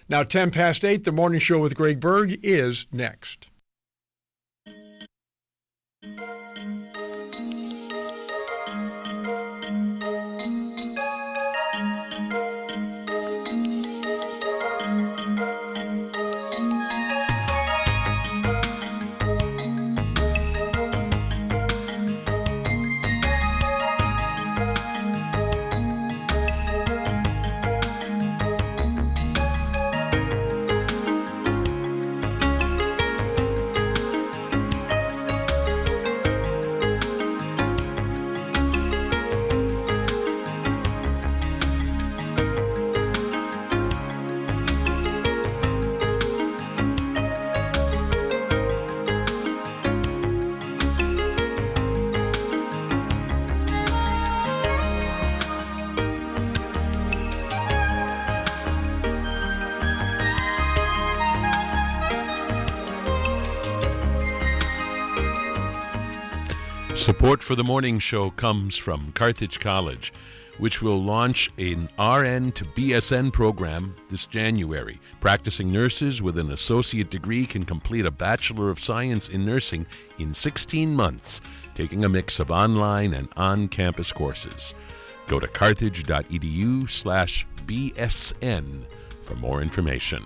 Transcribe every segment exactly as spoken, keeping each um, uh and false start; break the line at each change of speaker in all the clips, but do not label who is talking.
Now, ten past eight, the morning show with Greg Berg is next.
Support for the morning show comes from Carthage College, which will launch an R N to B S N program this January. Practicing nurses with an associate degree can complete a Bachelor of Science in Nursing in sixteen months, taking a mix of online and on-campus courses. Go to carthage.edu slash BSN for more information.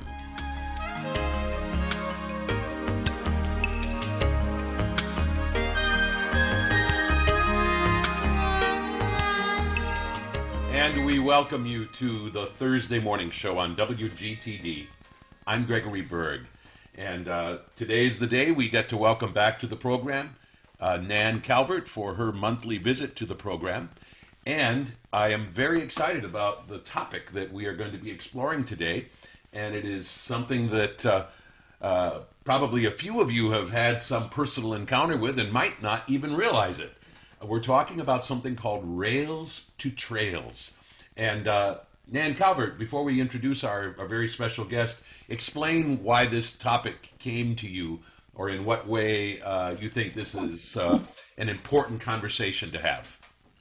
And we welcome you to the Thursday morning show on W G T D. I'm Gregory Berg, and uh, today's the day we get to welcome back to the program uh, Nan Calvert for her monthly visit to the program. And I am very excited about the topic that we are going to be exploring today, and it is something that uh, uh, probably a few of you have had some personal encounter with and might not even realize it. We're talking about something called Rails to Trails. And uh, Nan Calvert, before we introduce our, our very special guest, explain why this topic came to you, or in what way uh, you think this is uh, an important conversation to have.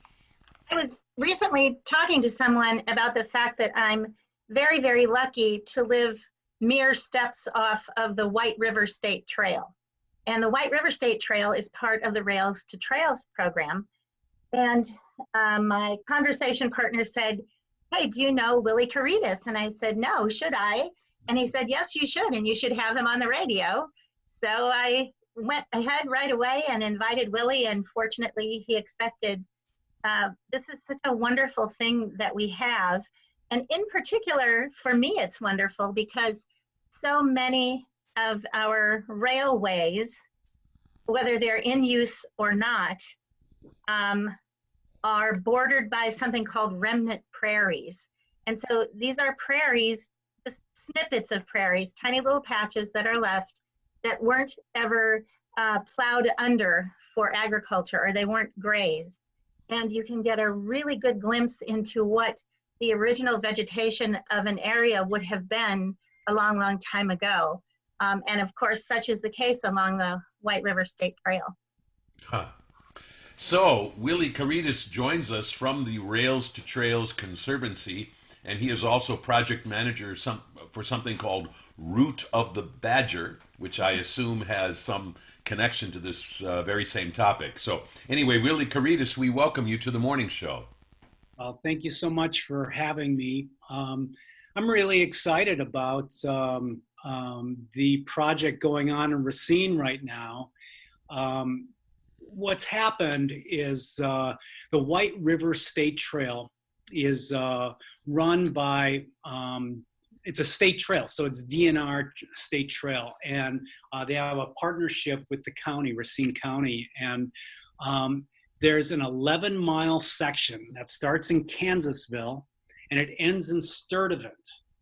I was recently talking to someone about the fact that I'm very, very lucky to live mere steps off of the White River State Trail. And the White River State Trail is part of the Rails to Trails program. And um, my conversation partner said, "Hey, do you know Willie Caritas?" And I said, "No, should I?" And he said, "Yes, you should, and you should have him on the radio." So I went ahead right away and invited Willie, and fortunately he accepted. Uh, this is such a wonderful thing that we have. And in particular, for me, it's wonderful because so many of our railways, whether they're in use or not, um, are bordered by something called remnant prairies. And so these are prairies, just snippets of prairies, tiny little patches that are left that weren't ever uh, plowed under for agriculture, or they weren't grazed. And you can get a really good glimpse into what the original vegetation of an area would have been a long, long time ago. Um, and of course, such is the case along the White River State Trail.
Huh. So, Willie Caritas joins us from the Rails to Trails Conservancy, and he is also project manager some, for something called Route of the Badger, which I assume has some connection to this uh, very same topic. So, anyway, Willie Caritas, we welcome you to the morning show.
Well, thank you so much for having me. Um, I'm really excited about um, um, the project going on in Racine right now. Um, what's happened is uh, the White River State Trail is uh, run by, um, it's a state trail, so it's D N R State Trail, and uh, they have a partnership with the county, Racine County, and um, there's an eleven mile section that starts in Kansasville and it ends in Sturtevant.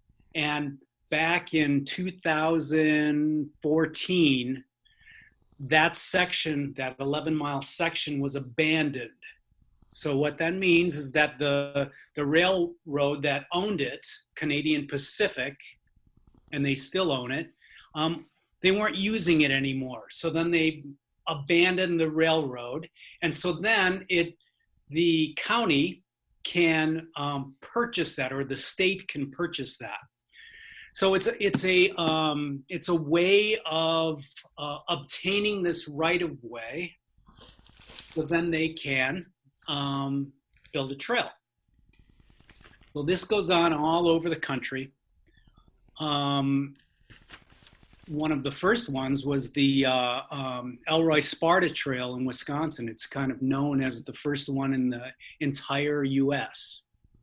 And back in two thousand fourteen, that section, that eleven mile section was abandoned. So what that means is that the, the railroad that owned it, Canadian Pacific, and they still own it, um, they weren't using it anymore. So then they abandoned the railroad. And so then it, the county can um, purchase that, or the state can purchase that. So it's a, it's a um, it's a way of uh, obtaining this right of way, so then they can um, build a trail. So this goes on all over the country. Um, one of the first ones was the uh, um, Elroy Sparta Trail in Wisconsin. It's kind of known as the first one in the entire U S.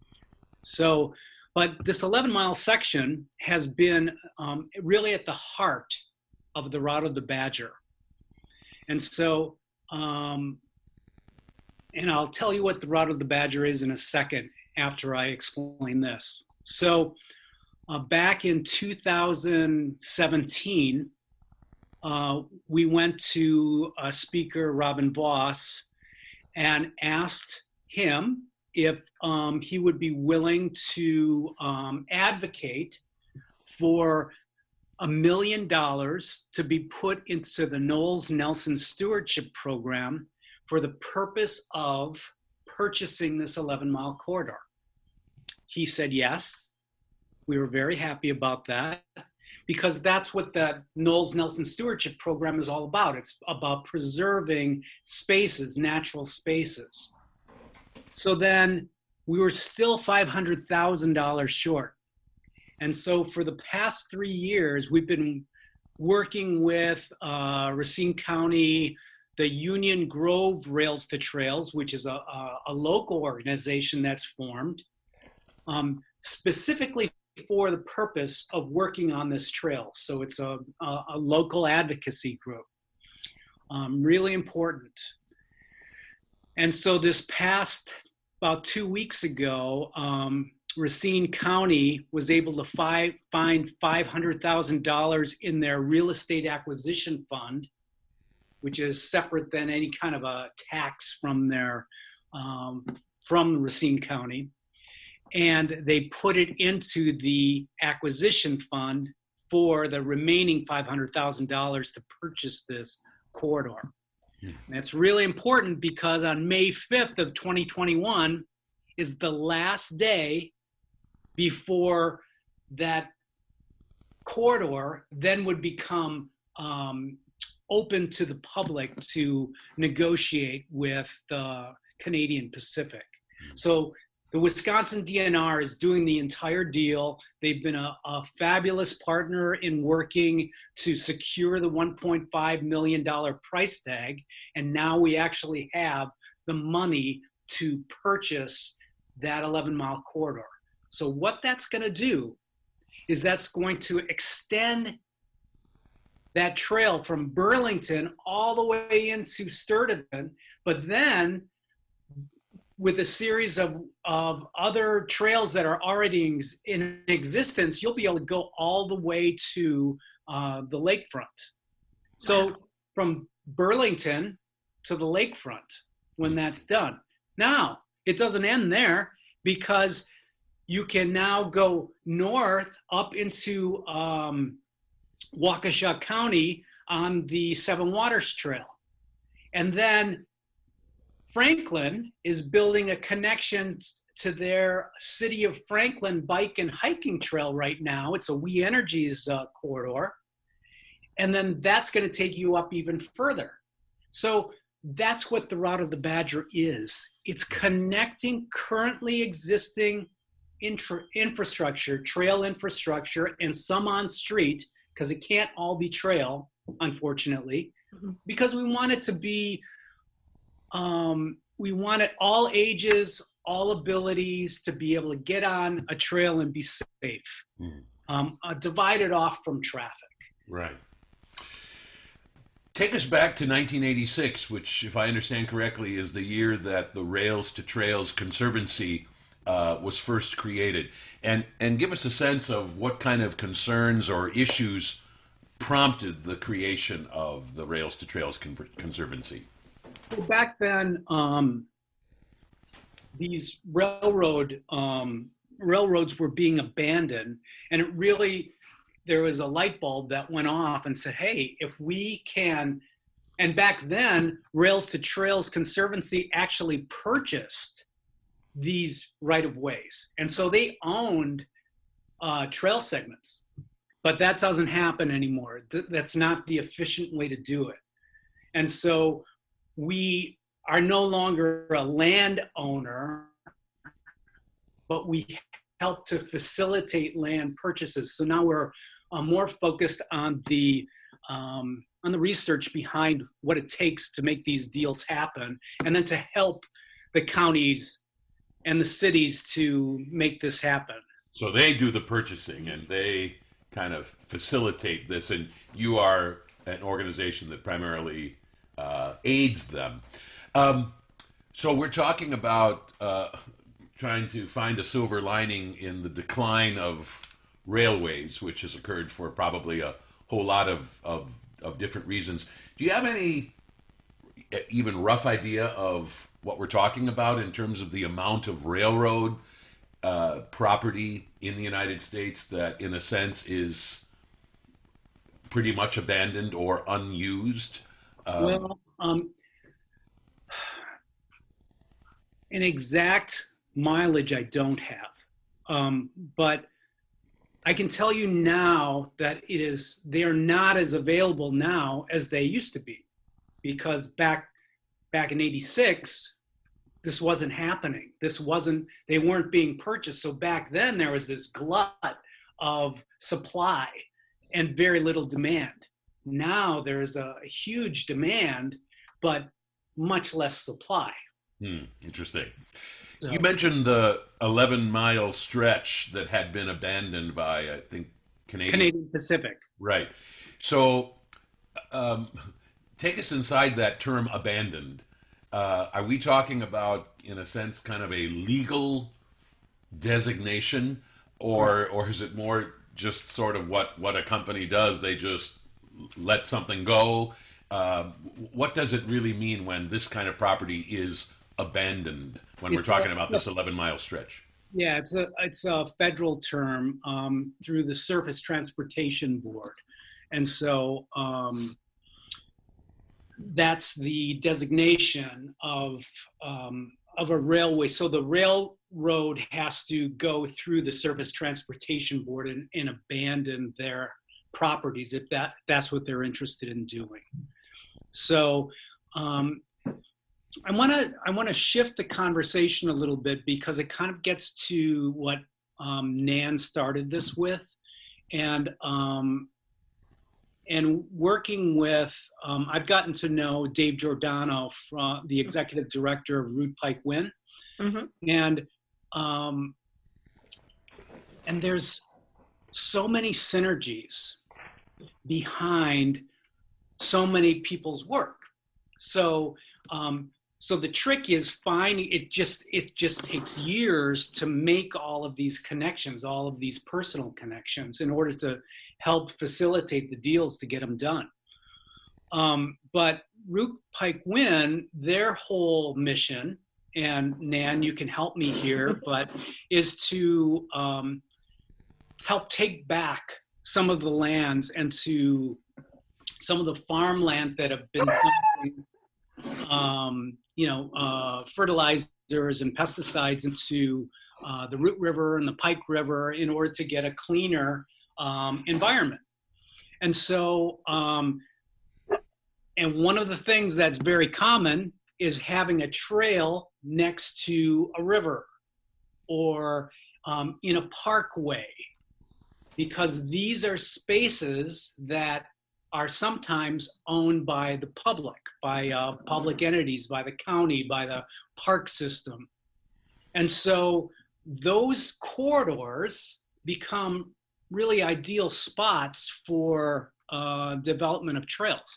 So, but this eleven mile section has been um, really at the heart of the Route of the Badger. And so, um, and I'll tell you what the Route of the Badger is in a second after I explain this. So uh, back in two thousand seventeen, uh, we went to uh, Speaker Robin Vos and asked him if um, he would be willing to um, advocate for a million dollars to be put into the Knowles Nelson Stewardship Program for the purpose of purchasing this eleven mile corridor. He said yes. We were very happy about that because that's what the Knowles Nelson Stewardship Program is all about. It's about preserving spaces, natural spaces. So then we were still five hundred thousand dollars short. And so for the past three years, we've been working with uh, Racine County, the Union Grove Rails to Trails, which is a, a, a local organization that's formed, um, specifically for the purpose of working on this trail. So it's a, a, a local advocacy group, um, really important. And so this past, about two weeks ago, um, Racine County was able to fi- find five hundred thousand dollars in their real estate acquisition fund, which is separate than any kind of a tax from their, um, from Racine County. And they put it into the acquisition fund for the remaining five hundred thousand dollars to purchase this corridor. And that's really important because on May fifth of twenty twenty-one is the last day before that corridor then would become um, open to the public to negotiate with the Canadian Pacific. So the Wisconsin D N R is doing the entire deal. They've been a, a fabulous partner in working to secure the one point five million dollars price tag. And now we actually have the money to purchase that eleven mile corridor. So what that's going to do is that's going to extend that trail from Burlington all the way into Sturtevant, but then with a series of, of other trails that are already in existence, you'll be able to go all the way to uh, the lakefront. So wow. From Burlington to the lakefront when that's done. Now, it doesn't end there because you can now go north up into um, Waukesha County on the Seven Waters Trail. And then Franklin is building a connection to their City of Franklin bike and hiking trail right now. It's a We Energies uh, corridor. And then that's going to take you up even further. So that's what the Route of the Badger is. It's connecting currently existing intra- infrastructure, trail infrastructure, and some on street, because it can't all be trail, unfortunately, mm-hmm. because we want it to be Um, we wanted all ages, all abilities to be able to get on a trail and be safe, mm. um, uh, divided off from traffic.
Right. Take us back to nineteen eighty-six, which, if I understand correctly, is the year that the Rails to Trails Conservancy uh, was first created. And, and give us a sense of what kind of concerns or issues prompted the creation of the Rails to Trails Con- Conservancy.
Well, back then, um, these railroad um, railroads were being abandoned, and it really, there was a light bulb that went off and said, hey, if we can, and back then, Rails to Trails Conservancy actually purchased these right-of-ways. And so they owned uh, trail segments. but that doesn't happen anymore. Th- that's not the efficient way to do it. And so we are no longer a landowner, but we help to facilitate land purchases. So now we're uh, more focused on the um, on the research behind what it takes to make these deals happen, and then to help the counties and the cities to make this happen.
So they do the purchasing and they kind of facilitate this, and you are an organization that primarily uh, aids them. Um, so we're talking about uh, trying to find a silver lining in the decline of railways, which has occurred for probably a whole lot of, of, of different reasons. Do you have any even rough idea of what we're talking about in terms of the amount of railroad uh, property in the United States that, in a sense, is pretty much abandoned or unused? Um,
well, um, an exact mileage I don't have, um, but I can tell you now that it is, they are not as available now as they used to be, because back back in eighty-six, this wasn't happening. This wasn't, they weren't being purchased. So back then there was this glut of supply and very little demand. Now there's a huge demand, but much less supply.
Hmm, interesting.
So,
you mentioned the eleven mile stretch that had been abandoned by, I think, Canadian,
Canadian Pacific.
Right. So um, take us inside that term abandoned. Uh, are we talking about, in a sense, kind of a legal designation, or or is it more just sort of what, what a company does? They just let something go. Uh, what does it really mean when this kind of property is abandoned, when
It's
we're talking
a-
about this eleven mile stretch?
Yeah, it's a it's a federal term um, through the Surface Transportation Board, and so um, that's the designation of um, of a railway. So the railroad has to go through the Surface Transportation Board and, and abandon their properties if that that's what they're interested in doing. So. Um, I want to I want to shift the conversation a little bit, because it kind of gets to what um, Nan started this with, and um, and working with um, I've gotten to know Dave Giordano, from the executive director of Root Pike Win,
Mm-hmm.
and um, and there's so many synergies behind so many people's work. So. Um, So the trick is finding, it just, it just takes years to make all of these connections, all of these personal connections, in order to help facilitate the deals to get them done. Um, but Root Pike Win, their whole mission, and Nan, you can help me here, but is to um, help take back some of the lands and to some of the farmlands that have been um, you know, uh, fertilizers and pesticides into uh, the Root River and the Pike River in order to get a cleaner um, environment. And so, um, and one of the things that's very common is having a trail next to a river or um, in a parkway, because these are spaces that are sometimes owned by the public, by uh, public entities, by the county, by the park system. And so those corridors become really ideal spots for uh, development of trails.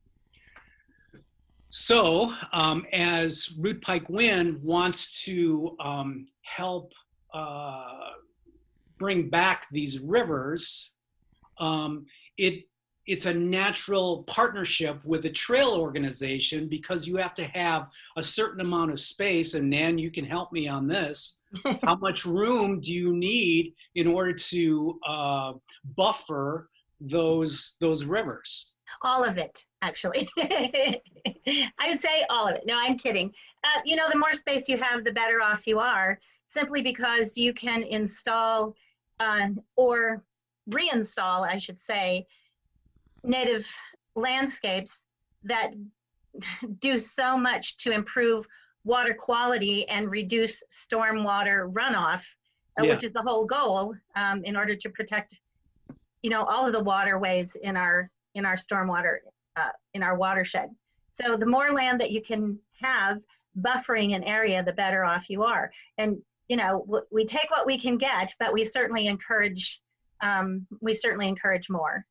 So um, as Root Pike Win wants to um, help uh, bring back these rivers, um, it it's a natural partnership with a trail organization, because you have to have a certain amount of space. And Nan, you can help me on this. How much room do you need in order to uh, buffer those those rivers?
All of it, actually. I would say all of it. No, I'm kidding. Uh, you know, the more space you have, the better off you are, simply because you can install uh, or reinstall, I should say, native landscapes that do so much to improve water quality and reduce stormwater runoff, uh,
Yeah.
which is the whole goal, um, in order to protect, you know, all of the waterways in our in our stormwater uh, in our watershed. So the more land that you can have buffering an area, the better off you are. And you know, w- we take what we can get, but we certainly encourage um, we certainly encourage more.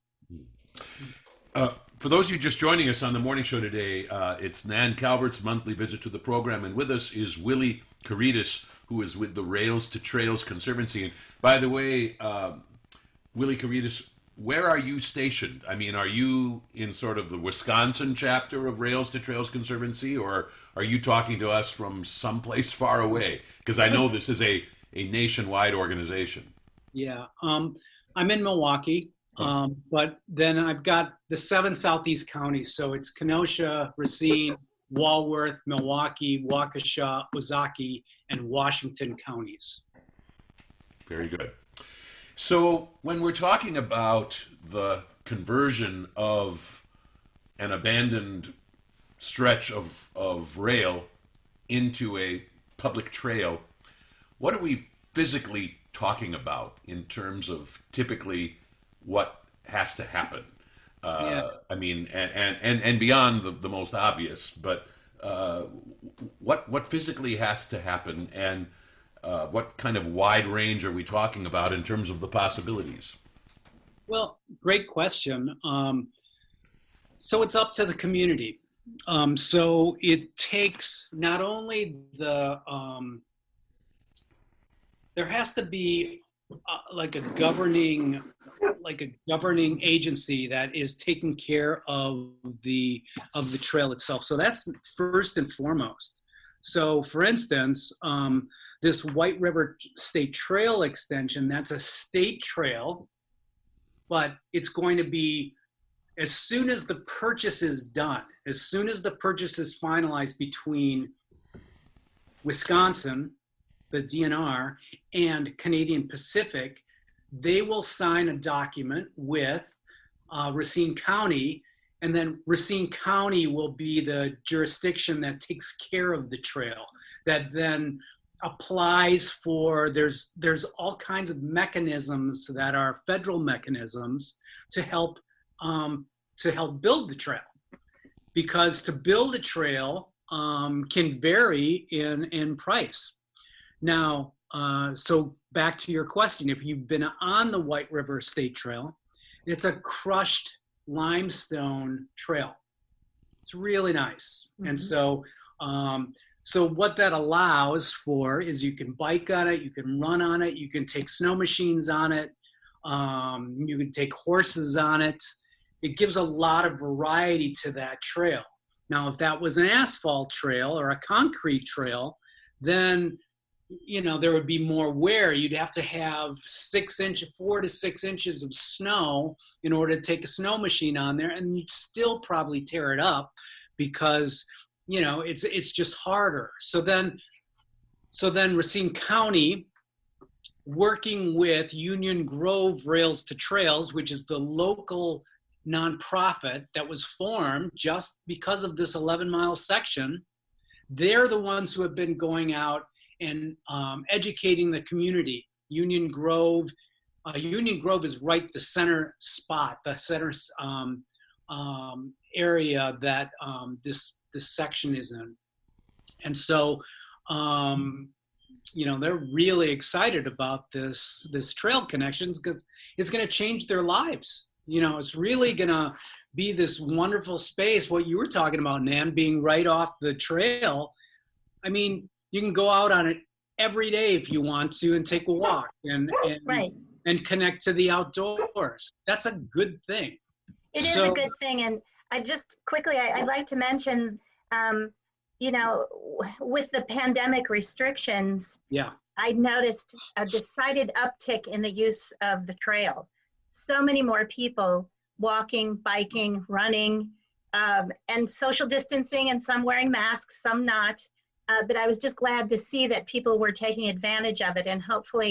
Uh, for those of you just joining us on the morning show today, uh, it's Nan Calvert's monthly visit to the program, and with us is Willie Caritas, who is with the Rails to Trails Conservancy. And by the way, um, Willie Caritas, where are you stationed? I mean, are you in sort of the Wisconsin chapter of Rails to Trails Conservancy, or are you talking to us from someplace far away? Because I know this is a, a nationwide organization.
Yeah, um, I'm in Milwaukee, um, but then I've got the seven southeast counties. So it's Kenosha, Racine, Walworth, Milwaukee, Waukesha, Ozaukee, and Washington counties.
Very good. So when we're talking about the conversion of an abandoned stretch of, of rail into a public trail, what are we physically talking about in terms of typically what has to happen? Uh,
Yeah.
I mean, and, and, and beyond the, the most obvious, but uh, what what physically has to happen, and uh, what kind of wide range are we talking about in terms of the possibilities?
Well, great question. Um, so it's up to the community. Um, so it takes not only the, um, there has to be uh, like a governing, like a governing agency that is taking care of the, of the trail itself. So that's first and foremost. So for instance, um, this White River State Trail extension, that's a state trail, but it's going to be, as soon as the purchase is done, as soon as the purchase is finalized between Wisconsin, the D N R, and Canadian Pacific, they will sign a document with uh, Racine County, and then Racine County will be the jurisdiction that takes care of the trail, that then applies for, there's there's all kinds of mechanisms that are federal mechanisms to help um, to help build the trail, because to build a trail um, can vary in in price. Now, uh, so back to your question, if you've been on the White River State Trail, it's a crushed limestone trail. It's really nice. Mm-hmm. And so um, so what that allows for is you can bike on it, you can run on it, you can take snow machines on it, um, you can take horses on it. It gives a lot of variety to that trail. Now, if that was an asphalt trail or a concrete trail, then, you know, there would be more wear. You'd have to have six inch, four to six inches of snow in order to take a snow machine on there, and you'd still probably tear it up because, you know, it's it's just harder. So then, so then Racine County, working with Union Grove Rails to Trails, which is the local nonprofit that was formed just because of this eleven mile section, they're the ones who have been going out and um, educating the community. Union Grove, uh, Union Grove is right the center spot, the center um, um, area that um, this this section is in. And so, um, you know, they're really excited about this this trail connections because it's going to change their lives. You know, it's really going to be this wonderful space. What you were talking about, Nan, being right off the trail. I mean, you can go out on it every day if you want to and take a walk and and,
right.
and connect to the outdoors. That's a good thing.
It is
so,
a good thing. And I just quickly, I, I'd like to mention, um, you know, with the pandemic restrictions,
yeah,
I noticed a decided uptick in the use of the trail. So many more people walking, biking, running, um, and social distancing, and some wearing masks, some not. Uh, but I was just glad to see that people were taking advantage of it, and hopefully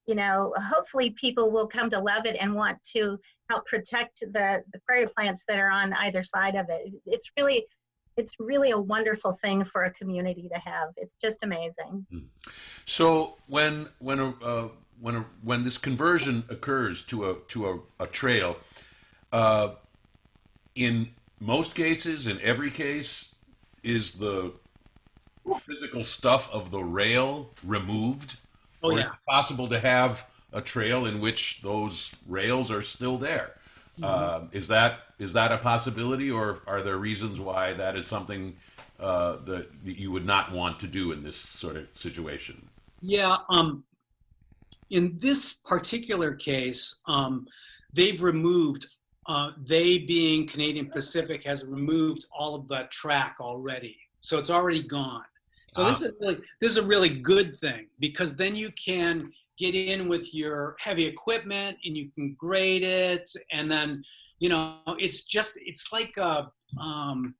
you know, hopefully people will come to love it and want to help protect the, the prairie plants that are on either side of it. It's really, it's really a wonderful thing for a community to have. It's just amazing.
So when when a uh, when a, when this conversion occurs to a to a, a trail, uh, in most cases, in every case, is the physical stuff of the rail removed?
Oh,
or
yeah.
is it possible to have a trail in which those rails are still there? Mm-hmm. Uh, is that is that a possibility, or are there reasons why that is something uh, that you would not want to do in this sort of situation?
Yeah, um, in this particular case, um, they've removed, uh, they being Canadian Pacific has removed all of that track already. So it's already gone. So this is really, this is a really good thing, because then you can get in with your heavy equipment and you can grade it, and then, you know, it's just, it's like a, um,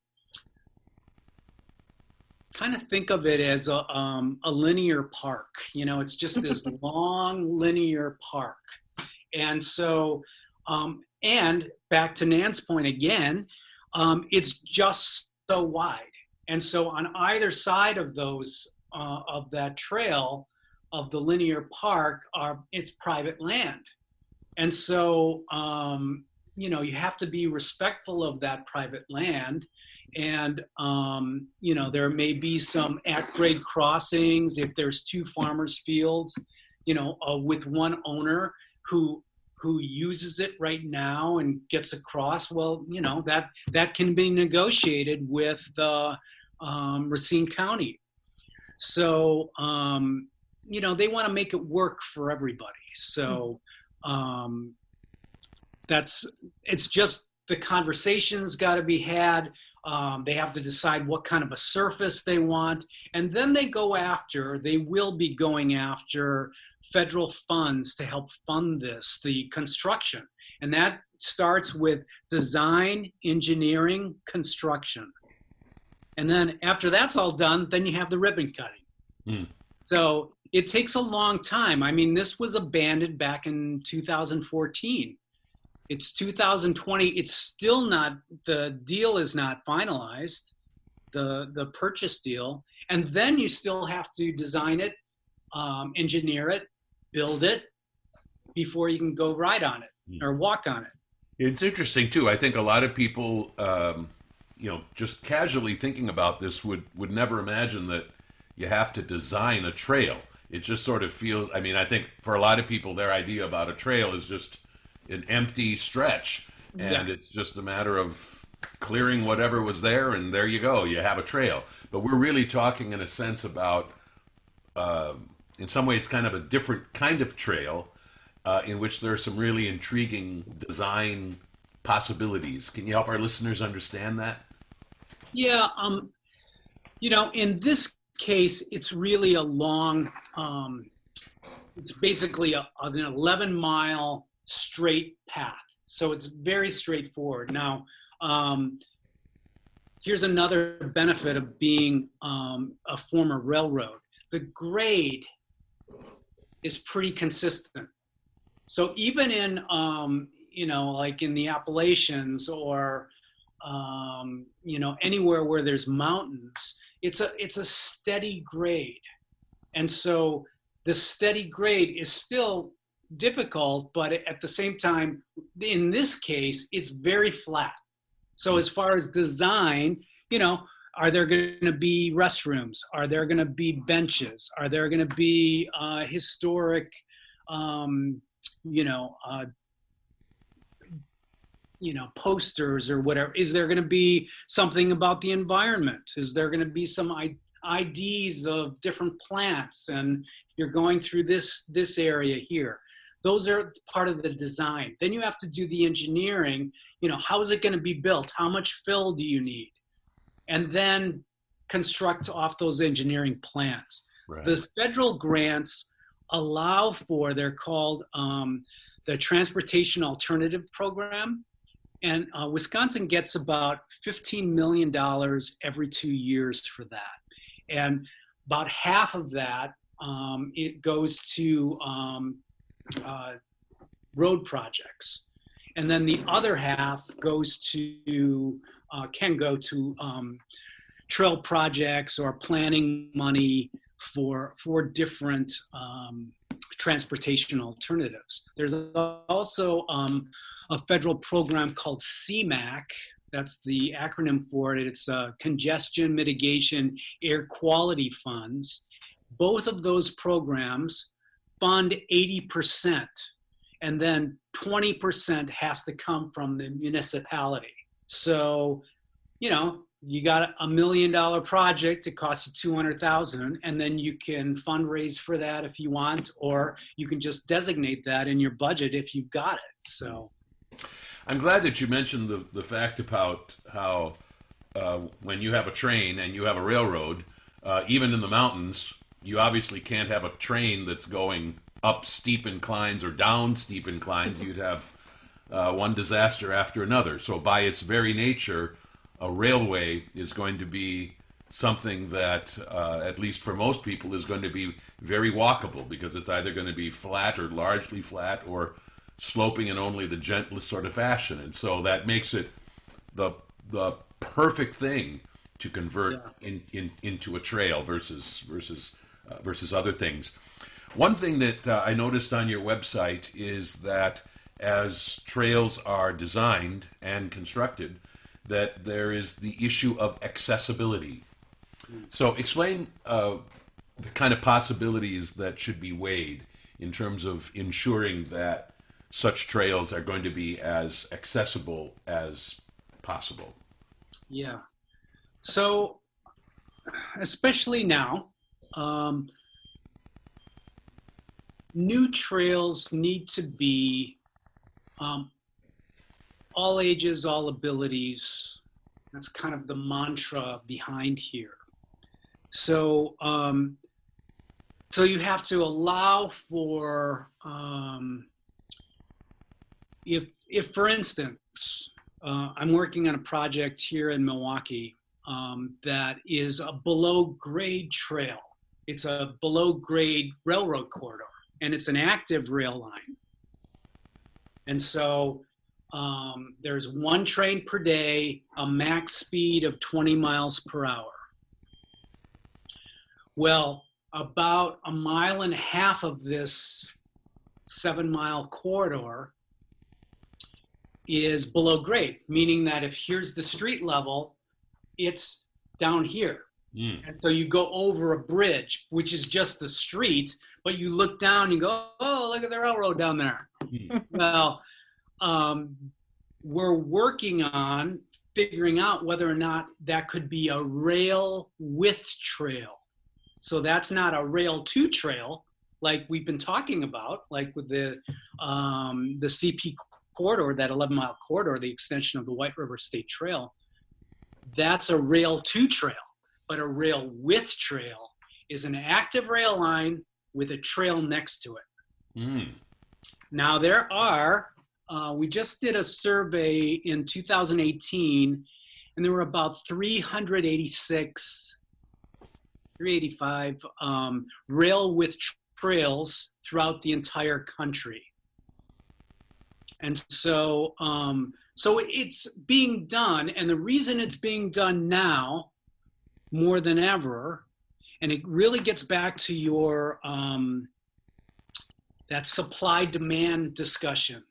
kind of think of it as a, um, a linear park. You know, it's just this long linear park. And so, um, and back to Nan's point again, um, it's just so wide. And so on either side of those, uh, of that trail, of the linear park, are it's private land. And so, um, you know, you have to be respectful of that private land. And, um, you know, there may be some at-grade crossings if there's two farmers' fields, you know, uh, with one owner who who uses it right now and gets across. Well, you know, that that can be negotiated with the um, Racine County. So, um, you know, they want to make it work for everybody. So um, that's, it's just the conversation's got to be had. Um, they have to decide what kind of a surface they want. And then they go after, they will be going after federal funds to help fund this, the construction. And that starts with design, engineering, construction. And then after that's all done, then you have the ribbon cutting. Mm. So it takes a long time. I mean, this was abandoned back in two thousand fourteen. It's two thousand twenty. It's still not, the deal is not finalized, the, the purchase deal. And then you still have to design it, um, engineer it, build it before you can go ride on it or walk on it.
It's interesting too. I think a lot of people, um, you know, just casually thinking about this would, would never imagine that you have to design a trail. It just sort of feels, I mean, I think for a lot of people, their idea about a trail is just an empty stretch, and yeah. It's just a matter of clearing whatever was there, and there you go, you have a trail. But we're really talking in a sense about, uh, in some ways, kind of a different kind of trail, uh, in which there are some really intriguing design possibilities. Can you help our listeners understand that?
Yeah, um, you know, in this case, it's really a long, um, it's basically a, an eleven mile straight path. So it's very straightforward. Now, um, here's another benefit of being um, a former railroad. The grade is pretty consistent. So even in, um, you know, like in the Appalachians or, um, you know, anywhere where there's mountains, it's a, it's a steady grade. And so the steady grade is still difficult, but at the same time, in this case, it's very flat. So as far as design, you know, are there going to be restrooms? Are there going to be benches? Are there going to be uh, historic, um, you know, uh, you know, posters or whatever? Is there going to be something about the environment? Is there going to be some I Ds of different plants, and you're going through this this area here? Those are part of the design. Then you have to do the engineering. You know, how is it going to be built? How much fill do you need? And then construct off those engineering plans. Right. The federal grants allow for, they're called um, the Transportation Alternative Program. And uh, Wisconsin gets about fifteen million dollars every two years for that. And about half of that, um, it goes to um, uh, road projects. And then the other half goes to, uh, can go to um, trail projects or planning money for, for different um, transportation alternatives. There's also um, a federal program called C MAQ. That's the acronym for it. It's uh, Congestion Mitigation Air Quality Funds. Both of those programs fund eighty percent, and then twenty percent has to come from the municipality. So, you know, you got a million dollar project, it costs you two hundred thousand, and then you can fundraise for that if you want, or you can just designate that in your budget if you've got it. So
I'm glad that you mentioned the, the fact about how uh, when you have a train and you have a railroad, uh, even in the mountains, you obviously can't have a train that's going up steep inclines or down steep inclines. You'd have uh, one disaster after another. So by its very nature, a railway is going to be something that, uh, at least for most people, is going to be very walkable, because it's either going to be flat or largely flat or sloping in only the gentlest sort of fashion. And so that makes it the the perfect thing to convert
yeah.
in, in, into a trail versus versus uh, versus other things. One thing that uh, I noticed on your website is that as trails are designed and constructed, that there is the issue of accessibility. So explain uh, the kind of possibilities that should be weighed in terms of ensuring that such trails are going to be as accessible as possible.
Yeah. So, especially now, um, new trails need to be um, all ages, all abilities. That's kind of the mantra behind here. So, um, so you have to allow for, um, if, if for instance, uh, I'm working on a project here in Milwaukee um, that is a below grade trail. It's a below grade railroad corridor, and it's an active rail line. And so um, there's one train per day, a max speed of twenty miles per hour. Well, about a mile and a half of this seven mile corridor is below grade, meaning that if here's the street level, it's down here.
Mm.
And so you go over a bridge, which is just the street, but you look down and you go, oh, look at the railroad down there. Mm. Well, um, we're working on figuring out whether or not that could be a rail width trail. So that's not a rail to trail like we've been talking about, like with the um, the C P corridor, that eleven mile corridor, the extension of the White River State Trail. That's a rail to trail, but a rail width trail is an active rail line with a trail next to it.
Mm. Now
there are, uh, we just did a survey in two thousand eighteen, and there were about three hundred eighty-six, three eighty-five um, rail width trails throughout the entire country. And so, um, so it's being done, and the reason it's being done now more than ever, and it really gets back to your, um, that supply-demand discussion,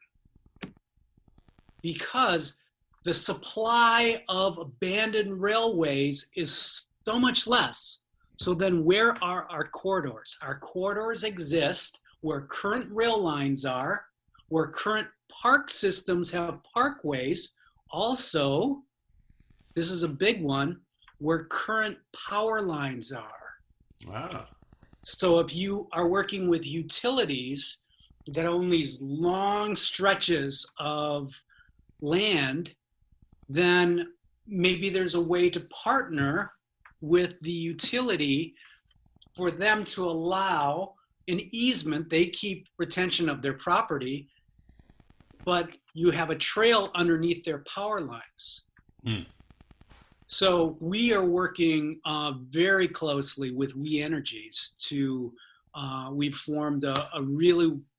because the supply of abandoned railways is so much less. So then where are our corridors? Our corridors exist where current rail lines are, where current park systems have parkways. Also, this is a big one, where current power lines are.
Wow.
So if you are working with utilities that own these long stretches of land, then maybe there's a way to partner with the utility for them to allow an easement. They keep retention of their property, but you have a trail underneath their power lines.
Mm.
So we are working uh, very closely with We Energies to, uh, we've formed a, a really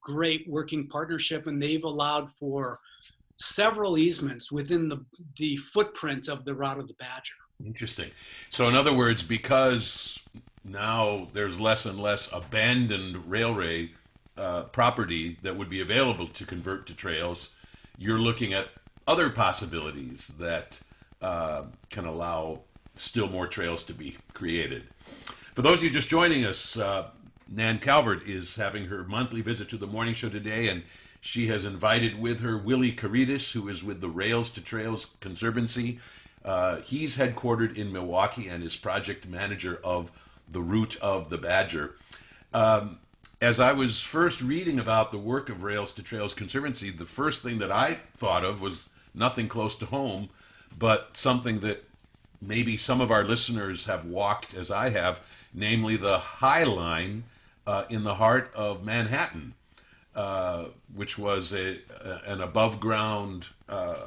great working partnership, and they've allowed for several easements within the, the footprint of the Route of the Badger.
Interesting. So in other words, because now there's less and less abandoned railway uh, property that would be available to convert to trails, you're looking at other possibilities that uh, can allow still more trails to be created. For those of you just joining us, uh, Nan Calvert is having her monthly visit to the morning show today, and she has invited with her Willie Caritas, who is with the Rails to Trails Conservancy. Uh, he's headquartered in Milwaukee and is project manager of the Route of the Badger. Um, as I was first reading about the work of Rails to Trails Conservancy, the first thing that I thought of was nothing close to home, but something that maybe some of our listeners have walked as I have, namely the High Line uh, in the heart of Manhattan, uh, which was a, a an above-ground uh,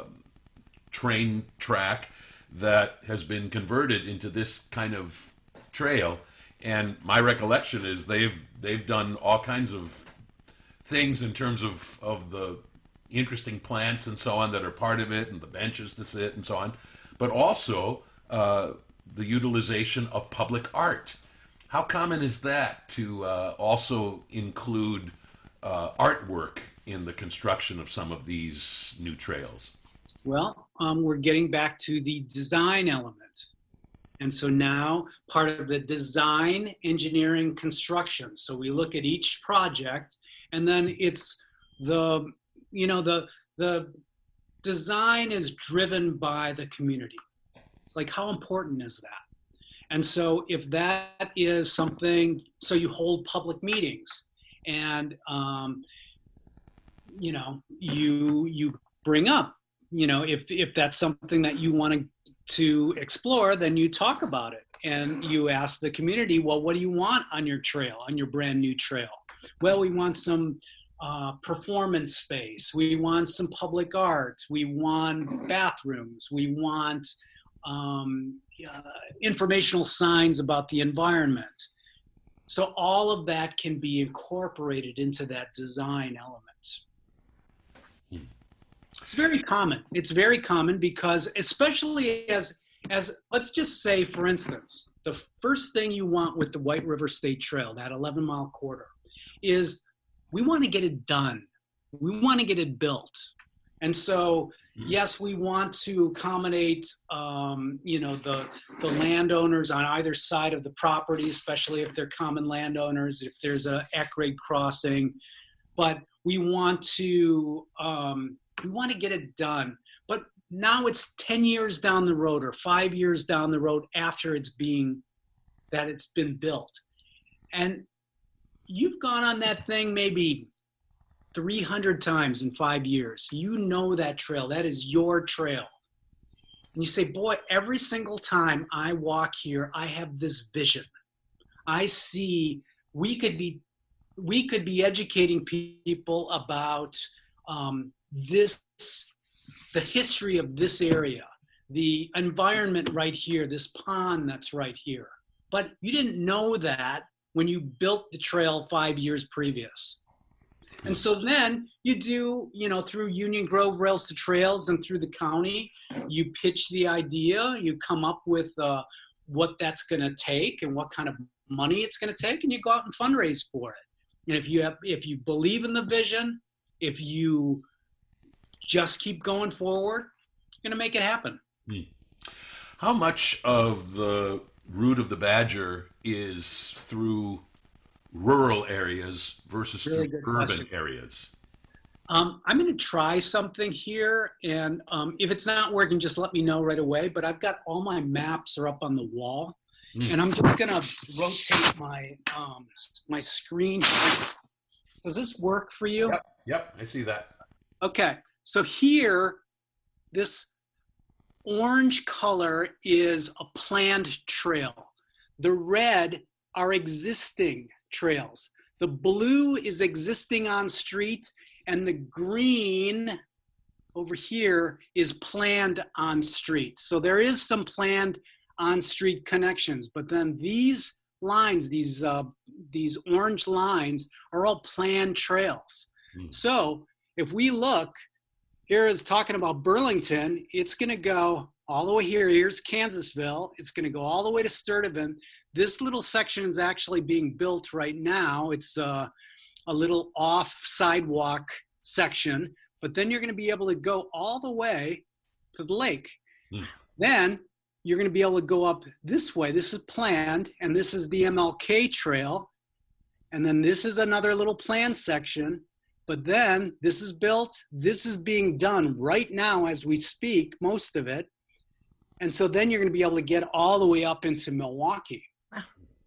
train track that has been converted into this kind of trail. And my recollection is they've they've done all kinds of things in terms of, of the interesting plants and so on that are part of it, and the benches to sit and so on, but also uh, the utilization of public art. How common is that to uh, also include uh, artwork in the construction of some of these new trails?
Well, um, we're getting back to the design element. And so now part of the design, engineering, construction. So we look at each project, and then it's the, you know, the, the design is driven by the community. It's like, how important is that? And so if that is something, so you hold public meetings, and, um, you know, you, you bring up, you know, if, if that's something that you want to to explore, then you talk about it and you ask the community, well, what do you want on your trail, on your brand new trail? Well, we want some uh, performance space. We want some public art. We want bathrooms. We want um, uh, informational signs about the environment. So all of that can be incorporated into that design element. It's very common. It's very common because, especially as, as let's just say, for instance, the first thing you want with the White River State Trail, that eleven mile corridor, is we want to get it done. We want to get it built. And so, yes, we want to accommodate, um, you know, the, the landowners on either side of the property, especially if they're common landowners, if there's a Eck-Grade crossing. But we want to, um, we want to get it done. But now it's ten years down the road or five years down the road after it's being, that it's been built. And you've gone on that thing maybe three hundred times in five years. You know that trail. That is your trail. And you say, boy, every single time I walk here, I have this vision. I see we could be, we could be educating people about um, this, the history of this area, the environment right here, this pond that's right here. But you didn't know that when you built the trail five years previous. And so then you do, you know, through Union Grove Rails to Trails and through the county, you pitch the idea, you come up with uh, what that's going to take and what kind of money it's going to take, and you go out and fundraise for it. And if you have, if you believe in the vision, if you just keep going forward, you're going to make it happen.
Hmm. How much of the Route of the Badger is through rural areas versus
Really
through
good
urban
question.
areas?
Um, I'm going to try something here, and um, if it's not working, just let me know right away. But I've got all my maps are up on the wall, mm. and I'm just going to rotate my um, my screen. Does this work for you?
Yep, yep, I see that.
Okay, so here, this orange color is a planned trail. The red are existing trails. The blue is existing on street, and the green over here is planned on street. So there is some planned on street connections, but then these lines, these uh, these orange lines, are all planned trails. Mm. So if we look, here is talking about Burlington, it's going to go all the way here. Here's Kansasville. It's going to go all the way to Sturtevant. This little section is actually being built right now. It's uh, a little off sidewalk section, but then you're going to be able to go all the way to the lake. Mm. Then you're going to be able to go up this way. This is planned, and this is the M L K Trail. And then this is another little planned section. But then this is built. This is being done right now as we speak, most of it. And so then you're going to be able to get all the way up into Milwaukee. Wow.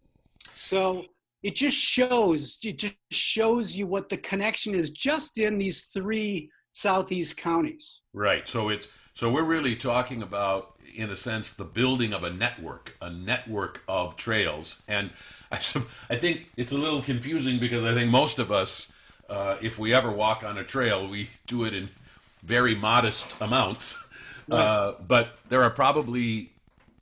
So it just shows, it just shows you what the connection is just in these three southeast counties.
Right. So it's, so we're really talking about, in a sense, the building of a network, a network of trails. And I, I think it's a little confusing because I think most of us, uh, if we ever walk on a trail, we do it in very modest amounts. Right. Uh, but there are probably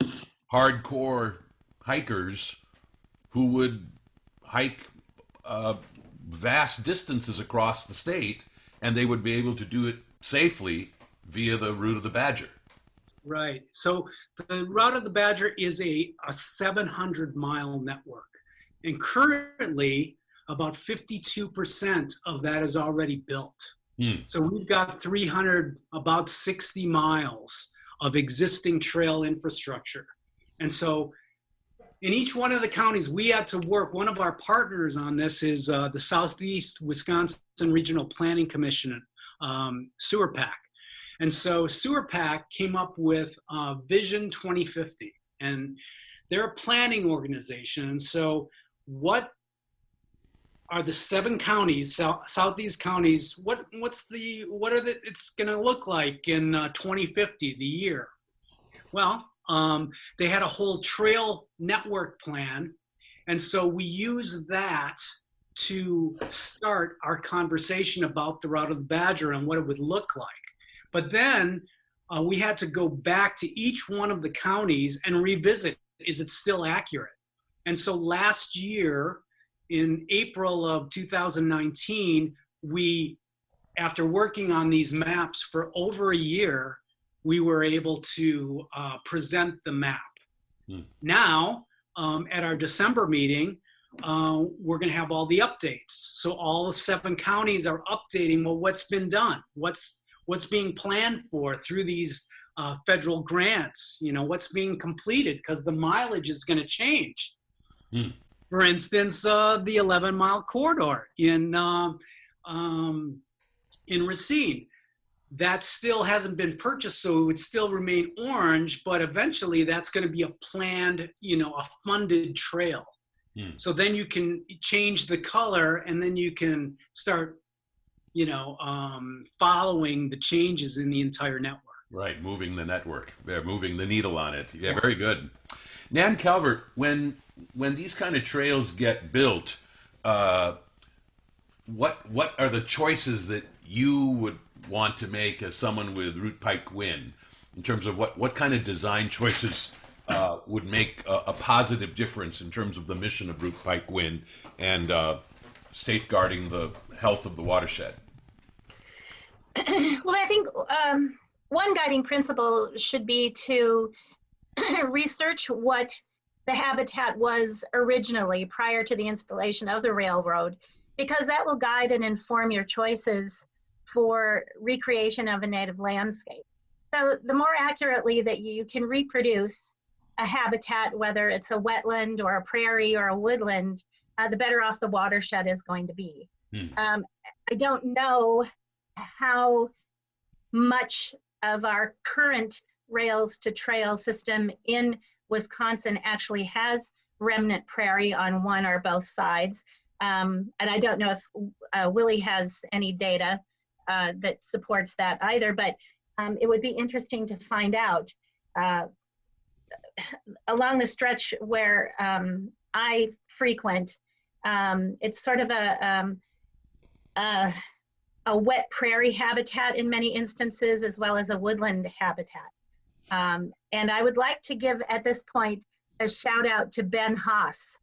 hardcore hikers who would hike uh, vast distances across the state, and they would be able to do it safely via the route of the Badger.
Right. So the route of the Badger is a, a seven hundred mile network. And currently, about fifty-two percent of that is already built. Hmm. So we've got three hundred, about sixty miles of existing trail infrastructure. And so in each one of the counties, we had to work. One of our partners on this is uh, the Southeast Wisconsin Regional Planning Commission, um, Sewer PAC. And so Sewer PAC came up with uh, Vision twenty fifty, and they're a planning organization. And so what are the seven counties, south, southeast counties, what what's the, what are the, it's gonna look like in uh, twenty fifty, the year? Well, um, they had a whole trail network plan. And so we use that to start our conversation about the route of the Badger and what it would look like. But then uh, we had to go back to each one of the counties and revisit, is it still accurate? And so last year, in April of two thousand nineteen, we, after working on these maps for over a year, we were able to uh, present the map. Hmm. Now, um, at our December meeting, uh, we're gonna have all the updates. So all the seven counties are updating, well, what's been done? What's, what's being planned for through these uh, federal grants? You know, what's being completed, because the mileage is gonna change. Hmm. For instance, uh, the eleven mile corridor in, uh, um, in Racine, that still hasn't been purchased, so it would still remain orange, but eventually that's going to be a planned, you know, a funded trail. Hmm. So then you can change the color, and then you can start, you know, um, following the changes in the entire network.
Right, moving the network, yeah, moving the needle on it. Yeah, very good. Nan Calvert, when when these kind of trails get built, uh, what what are the choices that you would want to make as someone with Route Pike Win, in terms of what, what kind of design choices uh, would make a, a positive difference in terms of the mission of Route Pike Win and uh, safeguarding the health of the watershed?
Well, I think um, one guiding principle should be to research what the habitat was originally prior to the installation of the railroad, because that will guide and inform your choices for recreation of a native landscape. So the more accurately that you can reproduce a habitat, whether it's a wetland or a prairie or a woodland, uh, the better off the watershed is going to be. Hmm. Um, I don't know how much of our current rails to trail system in Wisconsin actually has remnant prairie on one or both sides. Um, and I don't know if uh, Willie has any data uh, that supports that either, but um, it would be interesting to find out. Uh, along the stretch where um, I frequent, um, it's sort of a, um, a, a wet prairie habitat in many instances, as well as a woodland habitat. Um, and I would like to give at this point a shout out to Ben Haas,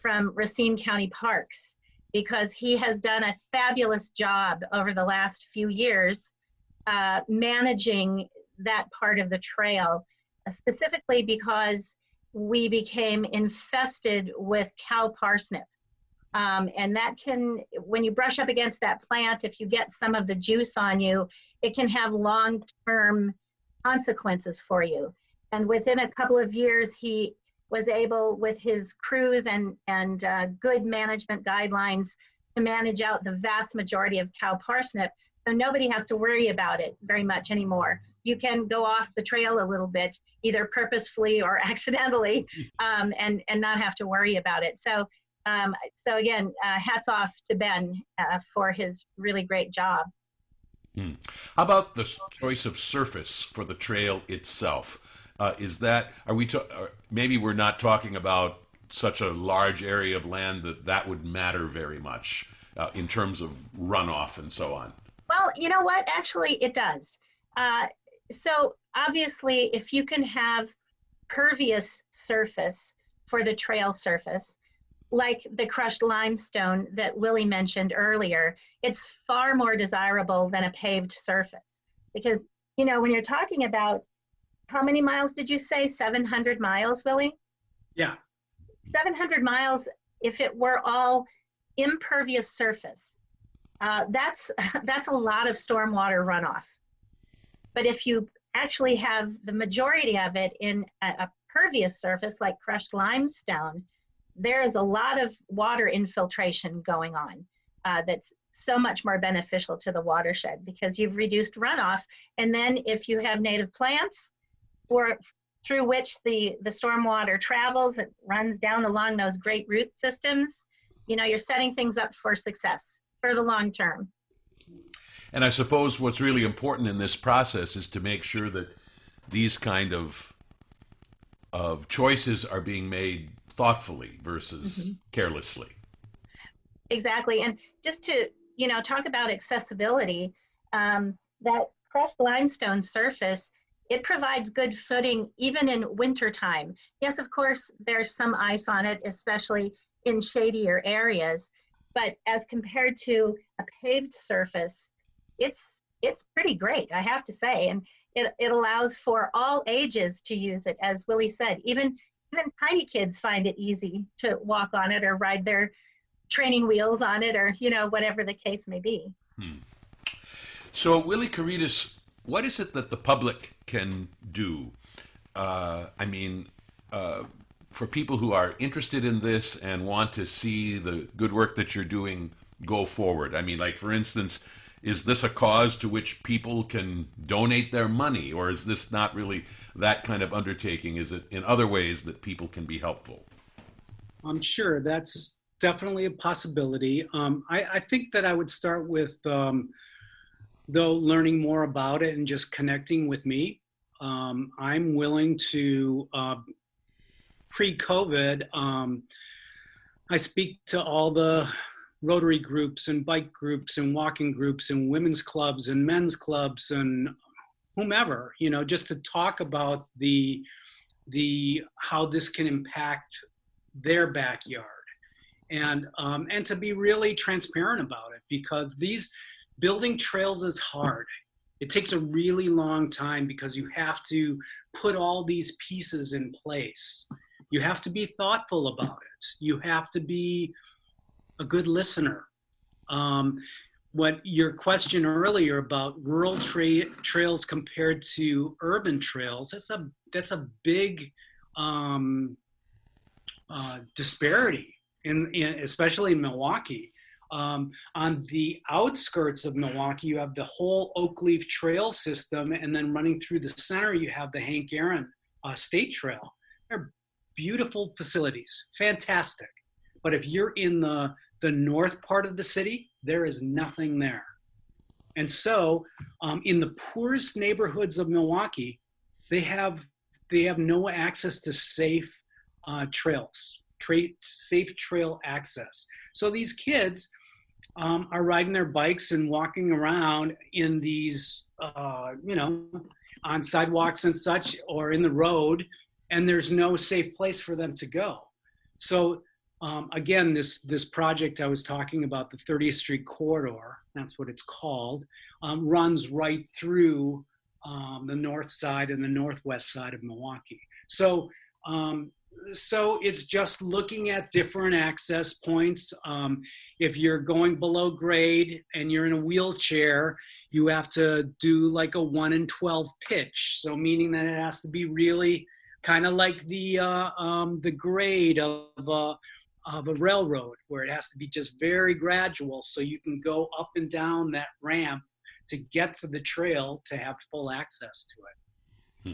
from Racine County Parks, because he has done a fabulous job over the last few years uh, managing that part of the trail, uh, specifically because we became infested with cow parsnip. Um, and that can, when you brush up against that plant, if you get some of the juice on you, it can have long-term consequences for you. And within a couple of years, he was able, with his crews and, and uh, good management guidelines, to manage out the vast majority of cow parsnip. So nobody has to worry about it very much anymore. You can go off the trail a little bit, either purposefully or accidentally, um, and, and not have to worry about it. So, um, so again, uh, hats off to Ben uh, for his really great job.
Hmm. How about the choice of surface for the trail itself? Uh, is that, are we, to, uh, maybe we're not talking about such a large area of land that that would matter very much uh, in terms of runoff and so on?
Well, you know what? Actually, it does. Uh, so obviously, if you can have pervious surface for the trail surface, like the crushed limestone that Willie mentioned earlier, it's far more desirable than a paved surface. Because, you know, when you're talking about, how many miles did you say? seven hundred miles, Willie?
Yeah.
seven hundred miles, if it were all impervious surface, uh, that's, that's a lot of stormwater runoff. But if you actually have the majority of it in a, a pervious surface like crushed limestone, there is a lot of water infiltration going on uh, that's so much more beneficial to the watershed, because you've reduced runoff. And then if you have native plants or through which the, the stormwater travels, it runs down along those great root systems, you know, you're setting things up for success for the long term.
And I suppose what's really important in this process is to make sure that these kind of of choices are being made thoughtfully versus mm-hmm. carelessly.
Exactly. And just to, you know, talk about accessibility, um, that crushed limestone surface, it provides good footing even in wintertime. Yes, of course, there's some ice on it, especially in shadier areas, but as compared to a paved surface, it's it's pretty great, I have to say. And it, it allows for all ages to use it, as Willie said. Even, even tiny kids find it easy to walk on it or ride their training wheels on it, or, you know, whatever the case may be.
Hmm. So, Willie Caritas, what is it that the public can do? Uh, I mean, uh, for people who are interested in this and want to see the good work that you're doing go forward. I mean, like, for instance, is this a cause to which people can donate their money, or is this not really that kind of undertaking? Is it in other ways that people can be helpful?
I'm sure that's definitely a possibility. Um, I, I think that I would start with, um, though, learning more about it and just connecting with me. Um, I'm willing to, uh, pre-COVID, um, I speak to all the Rotary groups and bike groups and walking groups and women's clubs and men's clubs and whomever, you know, just to talk about the, the, how this can impact their backyard. And, um, and to be really transparent about it, because these building trails is hard. It takes a really long time because you have to put all these pieces in place. You have to be thoughtful about it. You have to be a good listener. Um, what your question earlier about rural tra- trails compared to urban trails, that's a, that's a big um, uh, disparity, in, in, especially in Milwaukee. Um, on the outskirts of Milwaukee, you have the whole Oak Leaf Trail system, and then running through the center, you have the Hank Aaron uh, State Trail. They're beautiful facilities, fantastic. But if you're in the, the north part of the city, there is nothing there. And so um, in the poorest neighborhoods of Milwaukee, they have, they have no access to safe uh, trails, tra- safe trail access. So these kids um, are riding their bikes and walking around in these, uh, you know, on sidewalks and such, or in the road, and there's no safe place for them to go. So um, again, this, this project I was talking about, the thirtieth Street Corridor, that's what it's called, um, runs right through um, the north side and the northwest side of Milwaukee. So, um, so it's just looking at different access points. Um, if you're going below grade and you're in a wheelchair, you have to do like a one in twelve pitch. So meaning that it has to be really kind of like the uh, um, the grade of a, of a railroad, where it has to be just very gradual, so you can go up and down that ramp to get to the trail to have full access to it.
Hmm.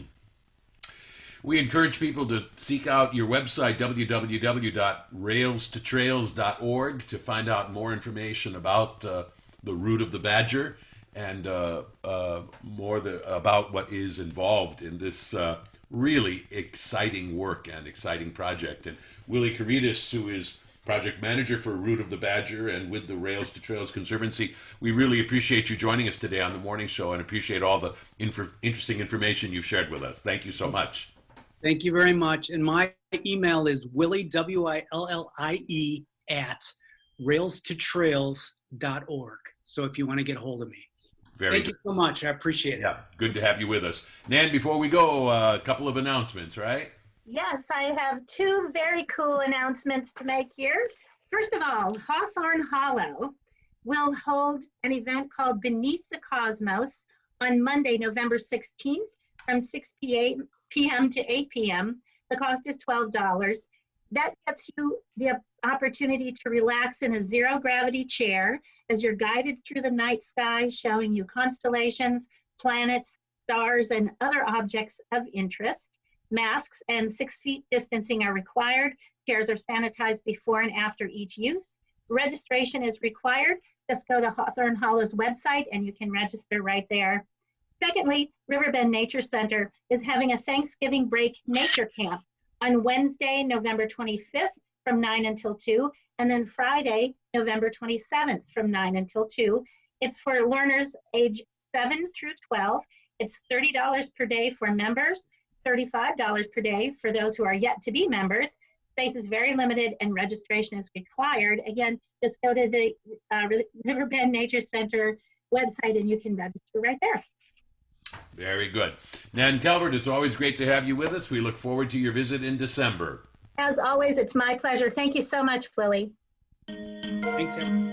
We encourage people to seek out your website, w w w dot rails to trails dot org, to find out more information about uh, the Route of the Badger and uh, uh, more the, about what is involved in this uh, really exciting work and exciting project. And Willie Caritas, who is project manager for Route of the Badger and with the Rails to Trails Conservancy, we really appreciate you joining us today on the morning show and appreciate all the inf- interesting information you've shared with us. Thank you so much.
Thank you very much. And my email is Willie, W I L L I E, at rails to trails dot org. So if you want to get a hold of me.
Very
Thank
good.
you so much. I appreciate it.
Yeah, good to have you with us. Nan, before we go, uh, a couple of announcements, right?
Yes, I have two very cool announcements to make here. First of all, Hawthorne Hollow will hold an event called Beneath the Cosmos on Monday, November sixteenth from six p m to eight p m The cost is twelve dollars. That gets you the opportunity to relax in a zero-gravity chair as you're guided through the night sky, showing you constellations, planets, stars, and other objects of interest. Masks and six feet distancing are required. Chairs are sanitized before and after each use. Registration is required. Just go to Hawthorne Hollow's website and you can register right there. Secondly, Riverbend Nature Center is having a Thanksgiving break nature camp on Wednesday, November twenty-fifth from nine until two, and then Friday, November twenty-seventh from nine until two. It's for learners age seven through twelve. It's thirty dollars per day for members, thirty-five dollars per day for those who are yet to be members. Space is very limited and registration is required. Again, just go to the uh, Riverbend Nature Center website and you can register right there.
Very good. Nan Calvert, it's always great to have you with us. We look forward to your visit in December.
As always, it's my pleasure. Thank you so much, Willie.
Thanks, everyone.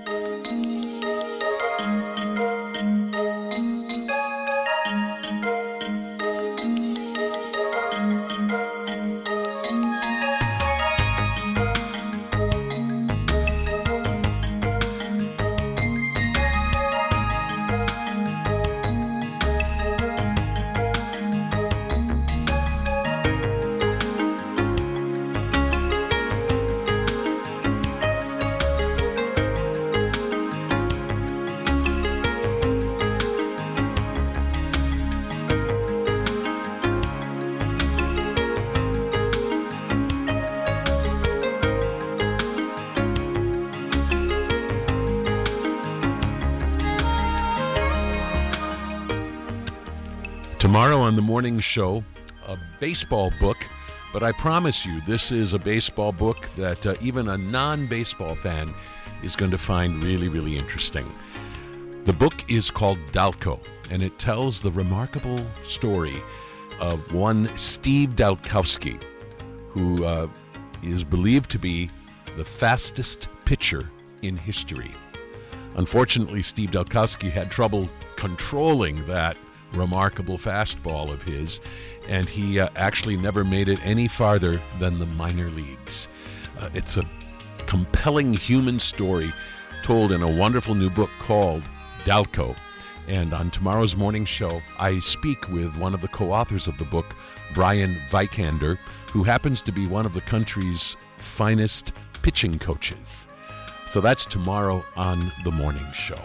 Tomorrow on the morning show, a baseball book, but I promise you this is a baseball book that uh, even a non-baseball fan is going to find really, really interesting. The book is called Dalco, and it tells the remarkable story of one Steve Dalkowski, who uh, is believed to be the fastest pitcher in history. Unfortunately, Steve Dalkowski had trouble controlling that remarkable fastball of his, and he uh, actually never made it any farther than the minor leagues. Uh, it's a compelling human story told in a wonderful new book called Dalco. And on tomorrow's morning show, I speak with one of the co-authors of the book, Brian Vikander, who happens to be one of the country's finest pitching coaches. So that's tomorrow on the morning show.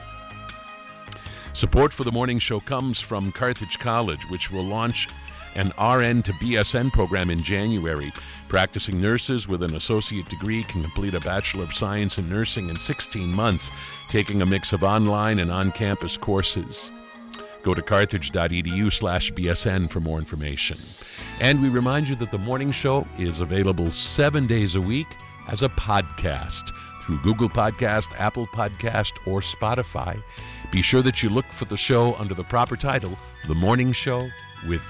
Support for the morning show comes from Carthage College, which will launch an R N to B S N program in January. Practicing nurses with an associate degree can complete a Bachelor of Science in Nursing in sixteen months, taking a mix of online and on-campus courses. Go to carthage.edu slash BSN for more information. And we remind you that the morning show is available seven days a week as a podcast through Google Podcast, Apple Podcast, or Spotify. Be sure that you look for the show under the proper title, The Morning Show with